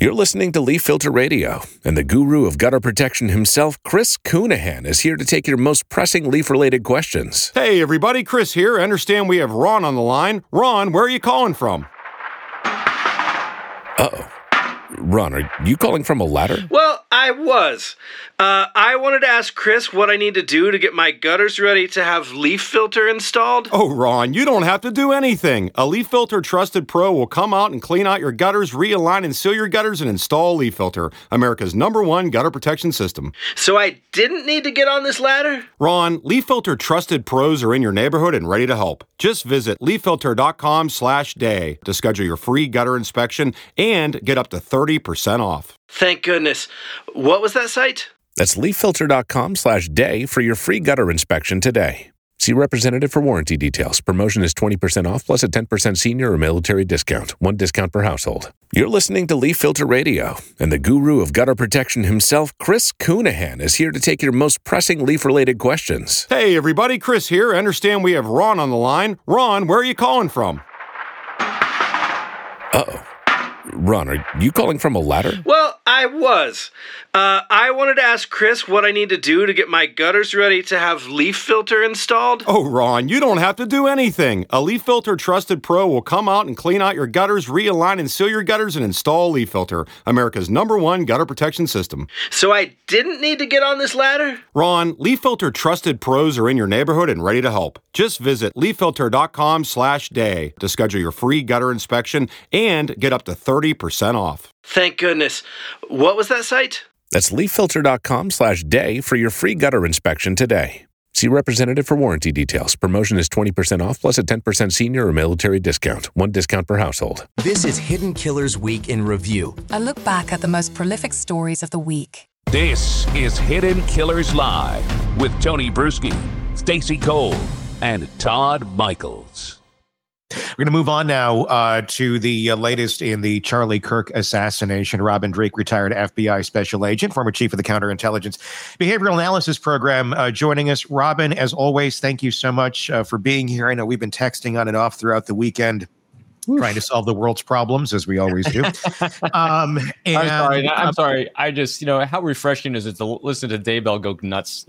You're listening to Leaf Filter Radio, and the guru of gutter protection himself, Chris Coonahan, is here to take your most pressing leaf-related questions. Hey, everybody, Chris here. I understand we have Ron on the line. Ron, where are you calling from? Uh-oh. Ron, are you calling from a ladder? Well, I was. I wanted to ask Chris what I need to do to get my gutters ready to have Leaf Filter installed. Oh, Ron, you don't have to do anything. A Leaf Filter Trusted Pro will come out and clean out your gutters, realign and seal your gutters, and install Leaf Filter, America's #1 gutter protection system. So I didn't need to get on this ladder? Ron, Leaf Filter Trusted Pros are in your neighborhood and ready to help. Just visit leaffilter.com/day to schedule your free gutter inspection and get up to 30% off. Thank goodness. What was that site? That's leaffilter.com/day for your free gutter inspection today. See representative for warranty details. Promotion is 20% off plus a 10% senior or military discount. One discount per household. You're listening to Leaf Filter Radio, and the guru of gutter protection himself, Chris Coonahan, is here to take your most pressing leaf-related questions. Hey, everybody, Chris here. I understand we have Ron on the line. Ron, where are you calling from? Uh-oh. Ron, are you calling from a ladder? Well, I was. I wanted to ask Chris what I need to do to get my gutters ready to have Leaf Filter installed. Oh, Ron, you don't have to do anything. A Leaf Filter Trusted Pro will come out and clean out your gutters, realign and seal your gutters, and install Leaf Filter, America's #1 gutter protection system. So I didn't need to get on this ladder? Ron, Leaf Filter Trusted Pros are in your neighborhood and ready to help. Just visit leaffilter.com/day to schedule your free gutter inspection and get up to 30% off. Thank goodness. What was that site? That's leaffilter.com/day for your free gutter inspection today. See representative for warranty details. Promotion is 20% off plus a 10% senior or military discount. One discount per household. This is Hidden Killers Week in Review. A look back at the most prolific stories of the week. This is Hidden Killers Live with Tony Bruschi, Stacey Cole, and Todd Michaels. We're going to move on now to the latest in the Charlie Kirk assassination. Robin Drake, retired FBI special agent, former chief of the Counterintelligence Behavioral Analysis Program, joining us. Robin, as always, thank you so much for being here. I know we've been texting on and off throughout the weekend, trying to solve the world's problems, as we always do. I'm sorry. I just, how refreshing is it to listen to Daybell go nuts?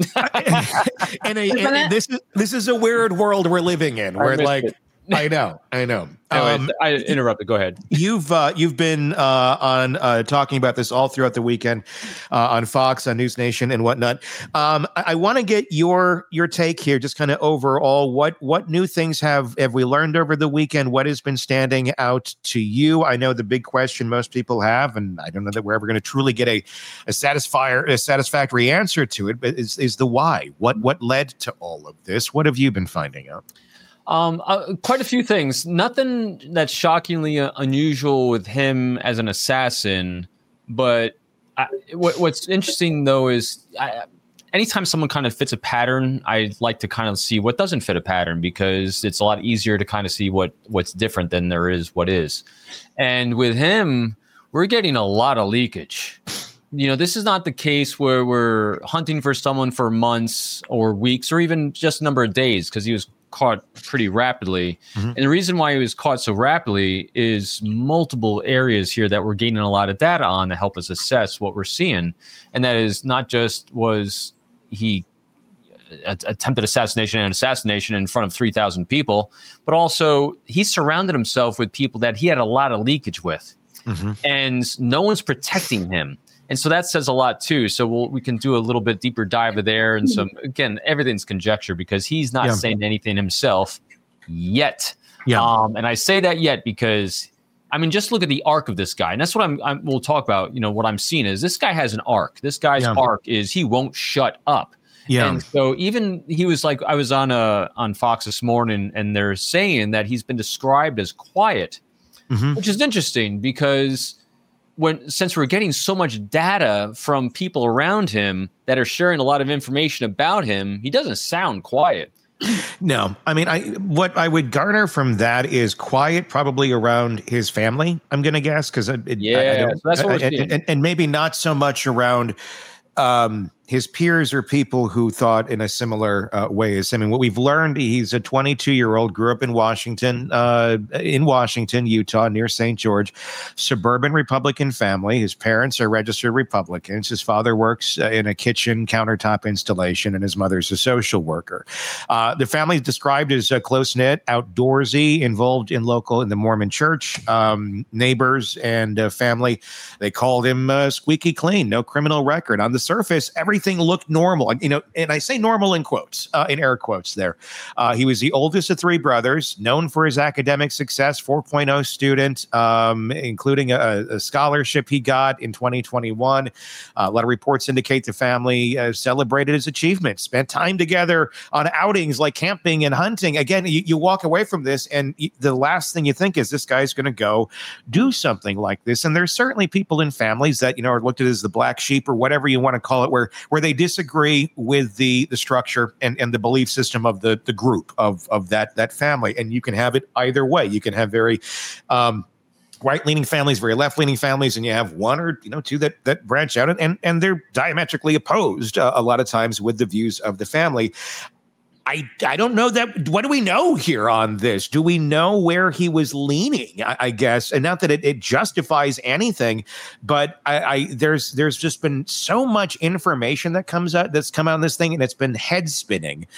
This is a weird world we're living in, where I know. Anyways, I interrupted. Go ahead. You've been on talking about this all throughout the weekend on Fox, on News Nation, and whatnot. I want to get your take here, just kind of overall. What new things have we learned over the weekend? What has been standing out to you? I know the big question most people have, and I don't know that we're ever going to truly get a satisfactory answer to it, but is the why. What led to all of this? What have you been finding out? Quite a few things. Nothing that's shockingly unusual with him as an assassin. But what's interesting, though, is anytime someone kind of fits a pattern, I like to kind of see what doesn't fit a pattern, because it's a lot easier to kind of see what's different than there is what is. And with him, we're getting a lot of leakage. This is not the case where we're hunting for someone for months or weeks or even just a number of days, because he was caught pretty rapidly. Mm-hmm. And the reason why he was caught so rapidly is multiple areas here that we're gaining a lot of data on to help us assess what we're seeing. And that is not just was he attempted assassination and assassination in front of 3,000 people, but also he surrounded himself with people that he had a lot of leakage with. Mm-hmm. And no one's protecting him. And so that says a lot too. So we can do a little bit deeper dive there. And again, everything's conjecture, because he's not saying anything himself yet. Yeah. And I say that yet because, just look at the arc of this guy. And that's what we'll talk about. What I'm seeing is this guy has an arc. This guy's arc is he won't shut up. Yeah. And so even he was like, I was on Fox this morning, and they're saying that he's been described as quiet, which is interesting, because since we're getting so much data from people around him that are sharing a lot of information about him, he doesn't sound quiet. No, what I would garner from that is quiet, probably around his family, I'm going to guess, because that's what we're seeing. And maybe not so much around his peers are people who thought in a similar way as him. And what we've learned, he's a 22-year-old, grew up in Washington, Utah, near St. George, suburban Republican family. His parents are registered Republicans. His father works in a kitchen countertop installation, and his mother's a social worker. The family is described as close-knit, outdoorsy, involved in the Mormon church, neighbors and family. They called him squeaky clean, no criminal record. On the surface, everything looked normal, and I say normal in quotes, in air quotes there. He was the oldest of three brothers, known for his academic success, 4.0 student, including a scholarship he got in 2021. A lot of reports indicate the family celebrated his achievements, spent time together on outings like camping and hunting. Again, you walk away from this, and the last thing you think is this guy's going to go do something like this. And there's certainly people in families that, are looked at as the black sheep or whatever you want to call it, where they disagree with the structure and the belief system of the group of that family. And you can have it either way. You can have very right-leaning families, very left-leaning families, and you have one or two that branch out and they're diametrically opposed a lot of times with the views of the family. I don't know that. What do we know here on this? Do we know where he was leaning? I guess, and not that it justifies anything, but there's just been so much information that's come out on this thing, and it's been head spinning.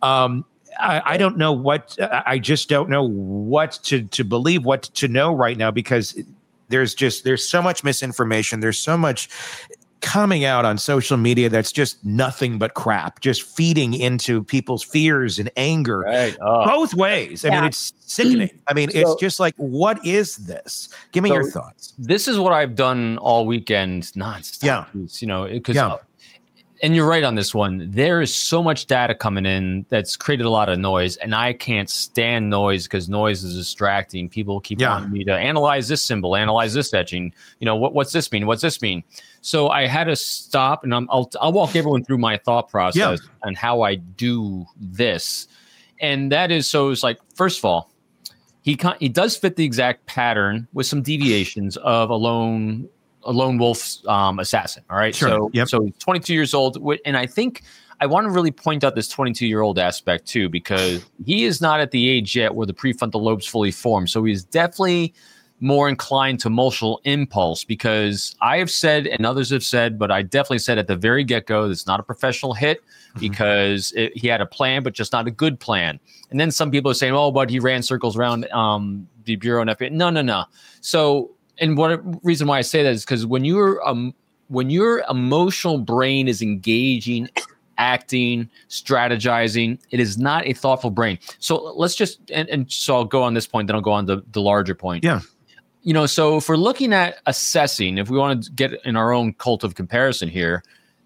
I don't know what. I just don't know what to believe, what to know right now, because there's so much misinformation. There's so much coming out on social media that's just nothing but crap, just feeding into people's fears and anger both ways. I mean, it's sickening. I mean, it's just like, what is this? Give me your thoughts. This is what I've done all weekend nonstop. Yeah. And you're right on this one. There is so much data coming in that's created a lot of noise, and I can't stand noise because noise is distracting. People keep wanting me to analyze this symbol, analyze this etching. What's this mean? What's this mean? So I had to stop, and I'll walk everyone through my thought process and how I do this. And that is, so it's like, first of all, he does fit the exact pattern with some deviations of a lone wolf assassin. All right. Sure. So he's 22 years old. And I think I want to really point out this 22-year-old aspect too, because he is not at the age yet where the prefrontal lobe's fully formed. So he's definitely more inclined to emotional impulse, because I have said, and others have said, but I definitely said at the very get-go, it's not a professional hit because he had a plan, but just not a good plan. And then some people are saying, oh, but he ran circles around the Bureau and FBI. No. So, and one reason why I say that is because when your emotional brain is engaging, acting, strategizing, it is not a thoughtful brain. So let's just, and so I'll go on this point, then I'll go on the larger point. Yeah. So if we're looking at assessing, if we want to get in our own cult of comparison here,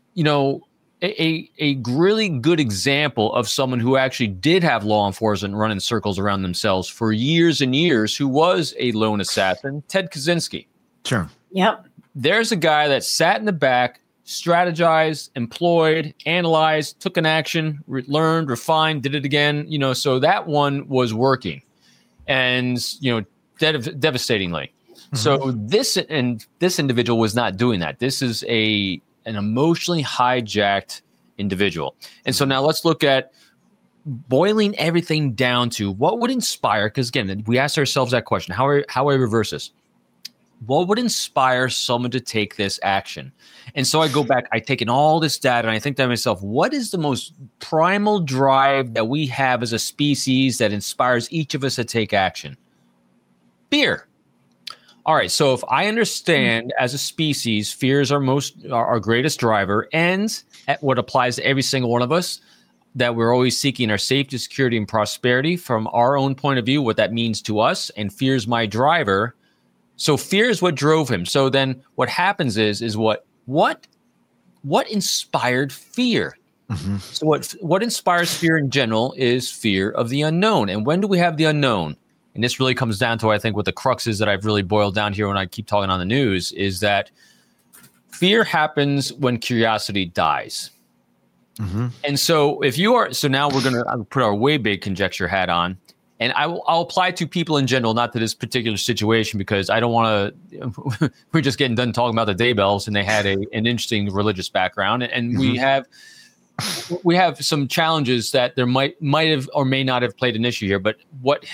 a really good example of someone who actually did have law enforcement running circles around themselves for years and years, who was a lone assassin, Ted Kaczynski. Sure. Yep. There's a guy that sat in the back, strategized, employed, analyzed, took an action, learned, refined, did it again. So that one was working, and devastatingly. Mm-hmm. So this individual was not doing that. This is an emotionally hijacked individual. And so now let's look at boiling everything down to what would inspire, because again, we asked ourselves that question, how I reverse this? What would inspire someone to take this action? And so I go back, I take in all this data, and I think to myself, what is the most primal drive that we have as a species that inspires each of us to take action? Fear. All right, so if I understand as a species, fear is our greatest driver, and what applies to every single one of us, that we're always seeking our safety, security, and prosperity from our own point of view, what that means to us, and fear is my driver. So fear is what drove him. So then what happens is what inspired fear? Mm-hmm. So what inspires fear in general is fear of the unknown. And when do we have the unknown? And this really comes down to, I think, what the crux is that I've really boiled down here when I keep talking on the news, is that fear happens when curiosity dies. Mm-hmm. And so now we're going to put our way big conjecture hat on And I'll apply to people in general, not to this particular situation, because I don't want to. We're just getting done talking about the Daybells, and they had an interesting religious background, and we have some challenges that there might have or may not have played an issue here. But what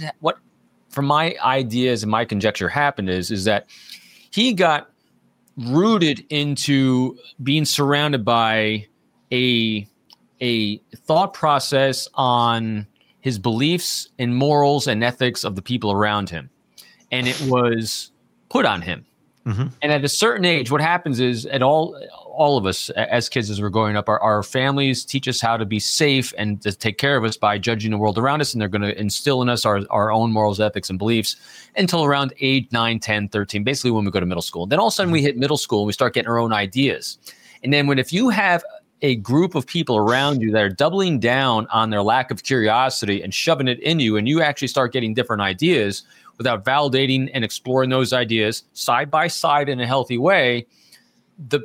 from my ideas and my conjecture happened is that he got rooted into being surrounded by a thought process on his beliefs and morals and ethics of the people around him. And it was put on him. Mm-hmm. And at a certain age, what happens is all of us as kids, as we're growing up, our families teach us how to be safe and to take care of us by judging the world around us. And they're going to instill in us our own morals, ethics, and beliefs until around age 9, 10, 13, basically when we go to middle school. Then all of a sudden we hit middle school and we start getting our own ideas. And then if you have a group of people around you that are doubling down on their lack of curiosity and shoving it in you, and you actually start getting different ideas without validating and exploring those ideas side by side in a healthy way, the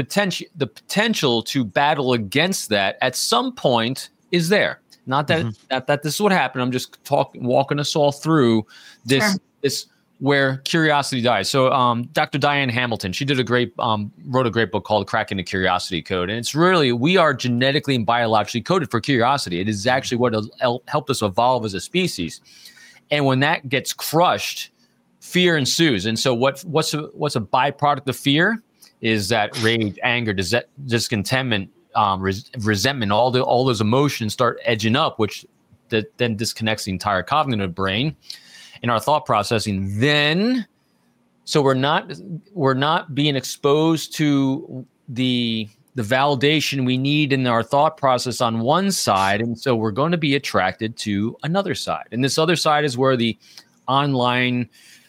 potential to battle against that at some point is there. Not that this is what happened. I'm just walking us all through this. Sure. This where curiosity dies. So Dr. Diane Hamilton, she did wrote a great book called Cracking the Curiosity Code. And it's really, we are genetically and biologically coded for curiosity. It is actually what helped us evolve as a species. And when that gets crushed, fear ensues. And so what's a byproduct of fear is that rage, anger, discontentment, resentment, all those emotions start edging up, which then disconnects the entire cognitive brain in our thought processing. Then, so we're not being exposed to the validation we need in our thought process on one side, and so we're going to be attracted to another side. And this other side is where the online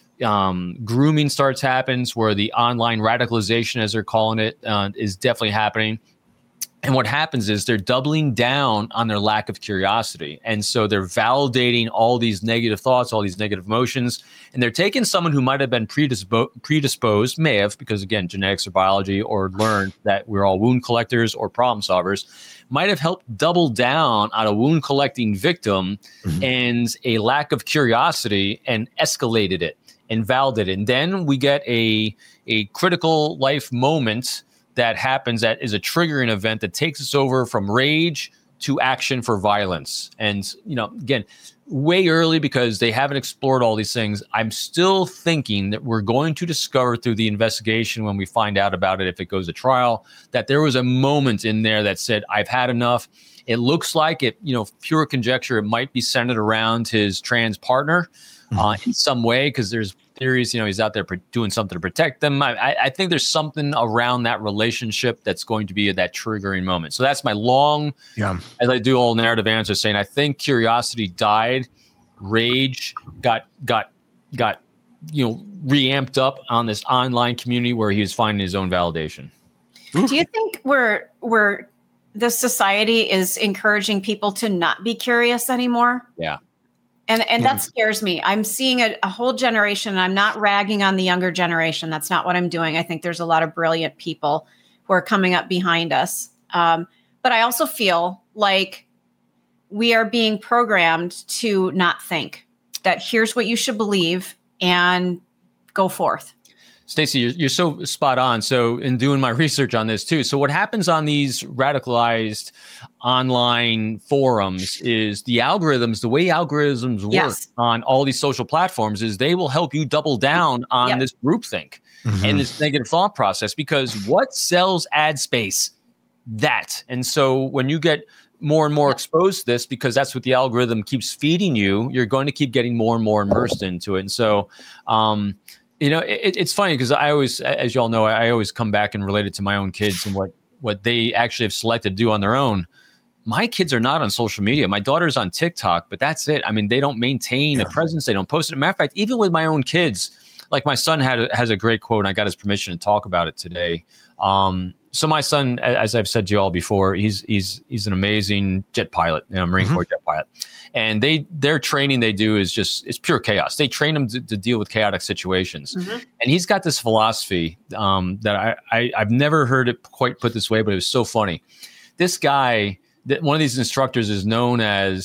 grooming happens, where the online radicalization, as they're calling it, is definitely happening. And what happens is they're doubling down on their lack of curiosity. And so they're validating all these negative thoughts, all these negative emotions. And they're taking someone who might have been predisposed, may have, because again, genetics or biology, or learned that we're all wound collectors or problem solvers, might have helped double down on a wound collecting victim and a lack of curiosity and escalated it and validated it. And then we get a critical life moment that happens, that is a triggering event that takes us over from rage to action for violence. And, again, way early, because they haven't explored all these things. I'm still thinking that we're going to discover through the investigation, when we find out about it, if it goes to trial, that there was a moment in there that said, I've had enough. It looks like it, pure conjecture, it might be centered around his trans partner in some way, because there's theories, he's out there doing something to protect them. I think there's something around that relationship that's going to be that triggering moment. So that's my as I do all narrative answer, saying I think curiosity died, rage got reamped up on this online community where he was finding his own validation. Do you think we're the society is encouraging people to not be curious anymore? Yeah. And that scares me. I'm seeing a whole generation, and I'm not ragging on the younger generation. That's not what I'm doing. I think there's a lot of brilliant people who are coming up behind us. But I also feel like we are being programmed to not think, that here's what you should believe and go forth. Stacey, you're so spot on. So in doing my research on this too, so what happens on these radicalized online forums is the way algorithms work on all these social platforms is they will help you double down on this groupthink and this negative thought process, because what sells ad space? That. And so when you get more and more exposed to this, because that's what the algorithm keeps feeding you, you're going to keep getting more and more immersed into it. And so, it's funny because I always, as you all know, I always come back and relate it to my own kids and what they actually have selected to do on their own. My kids are not on social media. My daughter's on TikTok, but that's it. I mean, they don't maintain a presence. They don't post it. Matter of fact, even with my own kids, like my son has a great quote, and I got his permission to talk about it today. So my son, as I've said to you all before, he's an amazing jet pilot, Marine Corps jet pilot. And their training they do is it's pure chaos. They train him to deal with chaotic situations. And he's got this philosophy that I've never heard it quite put this way, but it was so funny. This guy, one of these instructors, is known as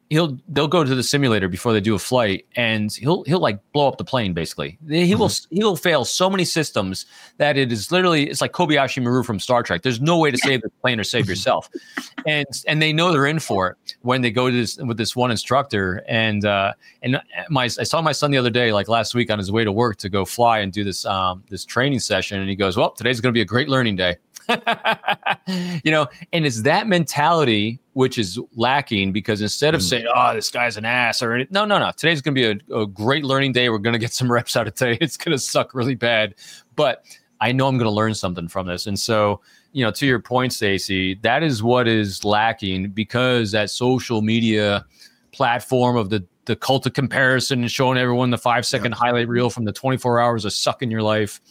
they'll go to the simulator before they do a flight, and he'll like blow up the plane. Basically, he'll fail so many systems that it's like Kobayashi Maru from Star Trek. There's no way to save the plane or save yourself, and they know they're in for it when they go to this with this one instructor. And I saw my son the other day, like last week, on his way to work to go fly and do this training session, and he goes, "Well, today's going to be a great learning day." And it's that mentality which is lacking, because instead of saying, "Oh, this guy's an ass," or no, today's going to be a great learning day. We're going to get some reps out of today. It's going to suck really bad, but I know I'm going to learn something from this. And so, to your point, Stacey, that is what is lacking, because that social media platform of the cult of comparison and showing everyone the 5-second highlight reel from the 24 hours of suck in your life.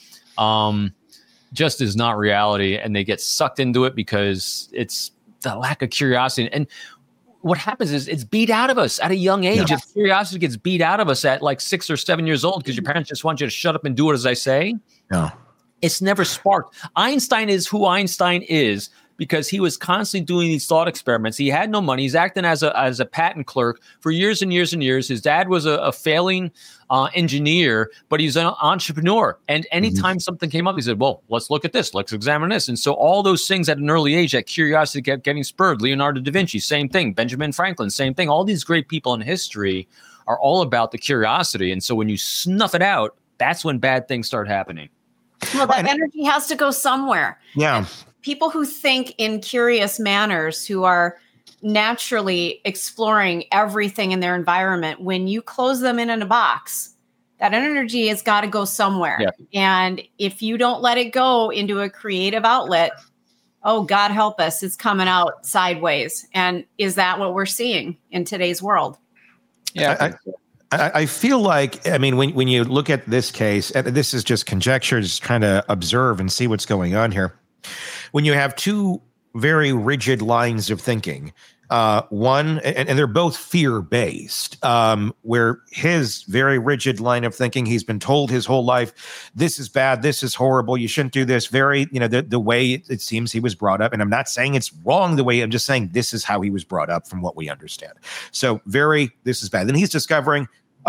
Just is not reality, and they get sucked into it because it's the lack of curiosity. And what happens is it's beat out of us at a young age. If curiosity gets beat out of us at like 6 or 7 years old because your parents just want you to shut up and do it as I say, it's never sparked. Einstein is who Einstein is because he was constantly doing these thought experiments. He had no money. He's acting as a patent clerk for years and years and years. His dad was a failing engineer, but he's an entrepreneur. And anytime something came up, he said, well, let's look at this. Let's examine this. And so all those things at an early age, that curiosity kept getting spurred. Leonardo da Vinci, same thing. Benjamin Franklin, same thing. All these great people in history are all about the curiosity. And so when you snuff it out, that's when bad things start happening. Well, that energy has to go somewhere. Yeah. People who think in curious manners, who are naturally exploring everything in their environment, when you close them in a box, that energy has got to go somewhere. Yeah. And if you don't let it go into a creative outlet, oh, God help us, it's coming out sideways. And is that what we're seeing in today's world? Yeah. I feel like, when you look at this case, and this is just conjecture, just trying to observe and see what's going on here. When you have two very rigid lines of thinking, one, and they're both fear-based, where his very rigid line of thinking, he's been told his whole life, this is bad, this is horrible, you shouldn't do this, the way it seems he was brought up. And I'm not saying it's wrong the way, I'm just saying this is how he was brought up from what we understand. So this is bad. Then he's discovering,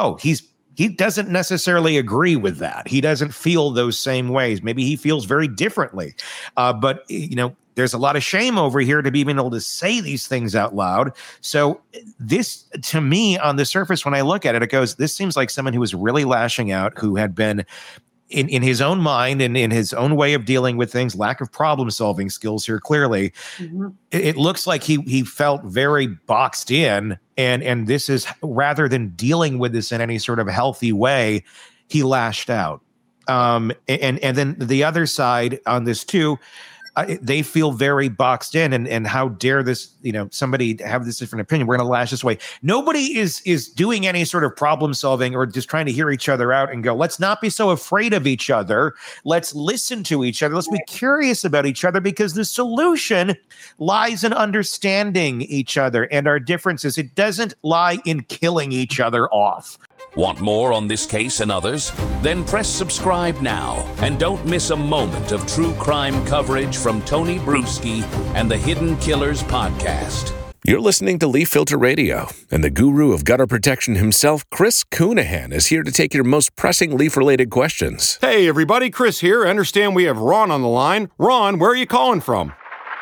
he doesn't necessarily agree with that. He doesn't feel those same ways. Maybe he feels very differently. But there's a lot of shame over here to be able to say these things out loud. So this, to me, on the surface, when I look at it, this seems like someone who was really lashing out, who had been in his own mind and in his own way of dealing with things, lack of problem-solving skills here, clearly. Mm-hmm. It looks like he felt very boxed in, and this is, rather than dealing with this in any sort of healthy way, he lashed out. And then the other side on this too, they feel very boxed in, and how dare this, somebody have this different opinion. We're going to lash this way. Nobody is doing any sort of problem solving or just trying to hear each other out and go, let's not be so afraid of each other. Let's listen to each other. Let's be curious about each other, because the solution lies in understanding each other and our differences. It doesn't lie in killing each other off. Want more on this case and others? Then press subscribe now and don't miss a moment of true crime coverage from Tony Bruschi and the Hidden Killers podcast. You're listening to Leaf Filter Radio, and the guru of gutter protection himself, Chris Coonahan, is here to take your most pressing leaf-related questions. Hey, everybody, Chris here. I understand we have Ron on the line. Ron, where are you calling from?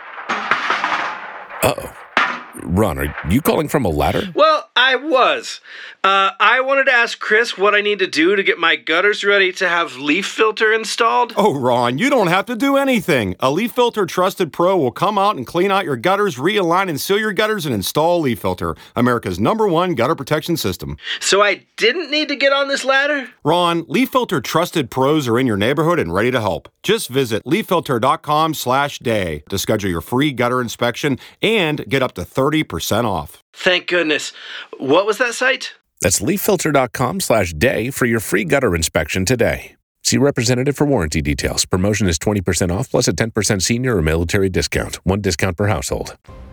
Uh-oh. Ron, are you calling from a ladder? Well, I was. I wanted to ask Chris what I need to do to get my gutters ready to have Leaf Filter installed. Oh, Ron, you don't have to do anything. A Leaf Filter Trusted Pro will come out and clean out your gutters, realign and seal your gutters, and install Leaf Filter, America's #1 gutter protection system. So I didn't need to get on this ladder? Ron, Leaf Filter Trusted Pros are in your neighborhood and ready to help. Just visit leaffilter.com/day to schedule your free gutter inspection and get up to 30% off. Thank goodness. What was that site? That's leaffilter.com/day for your free gutter inspection today. See representative for warranty details. Promotion is 20% off plus a 10% senior or military discount. One discount per household.